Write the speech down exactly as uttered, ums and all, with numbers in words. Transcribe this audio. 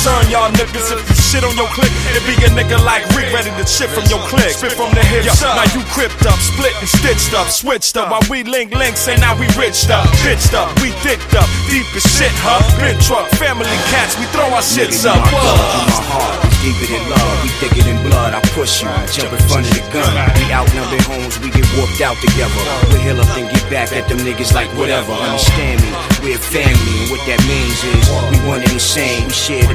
concern, y'all niggas. If you shit on your click, it be a nigga like Rick ready to chip from your click. Spit from the hips up. Now you cripped up, split and stitched up, switched up. While we link links, and now we riched up, bitched up, we dicked up, deep as shit, huh? Big truck, family cats, we throw our shits up. My heart, we deeper than love, we thicker than blood. I push you, jump in front of the gun. We outnumbered homes, we get whooped out together. We heal up and get back at them niggas like whatever. Understand me, we're family, and what that means is we one and the same. We share the